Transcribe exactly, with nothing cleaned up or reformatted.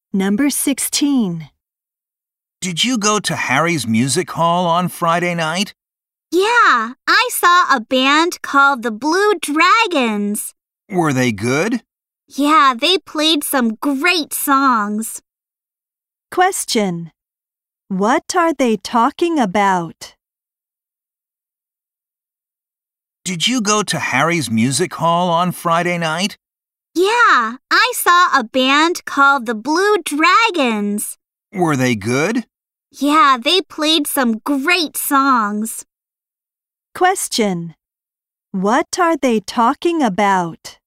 Number sixteen. Did you go to Harry's Music Hall on Friday night? Yeah, I saw a band called the Blue Dragons. Were they good? Yeah, they played some great songs. Question. What are they talking about? Did you go to Harry's Music Hall on Friday night? Yeah, I saw a band called the Blue Dragons. Were they good? Yeah, they played some great songs. Question. What are they talking about?